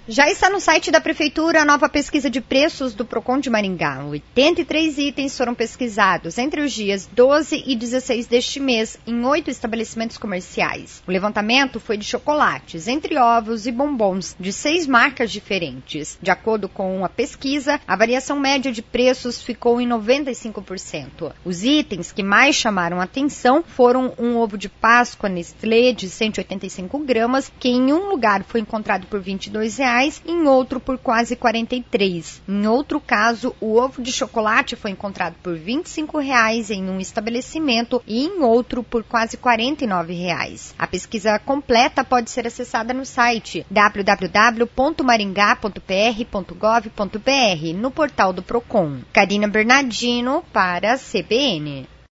Já está no site da Prefeitura a nova pesquisa de preços do Procon de Maringá. 83 itens foram pesquisados entre os dias 12 e 16 deste mês em 8 estabelecimentos comerciais. O levantamento foi de chocolates, entre ovos e bombons, de 6 marcas diferentes. De acordo com a pesquisa, a variação média de preços ficou em 95%. Os itens que mais chamaram a atenção foram um ovo de Páscoa Nestlé de 185 gramas, que em um lugar foi encontrado por R$ 22,00, em outro por quase 43. Em outro caso, o ovo de chocolate foi encontrado por R$ 25,00 em um estabelecimento e em outro por quase R$ 49,00. A pesquisa completa pode ser acessada no site www.maringá.pr.gov.br no portal do Procon. Karina Bernardino para a CBN.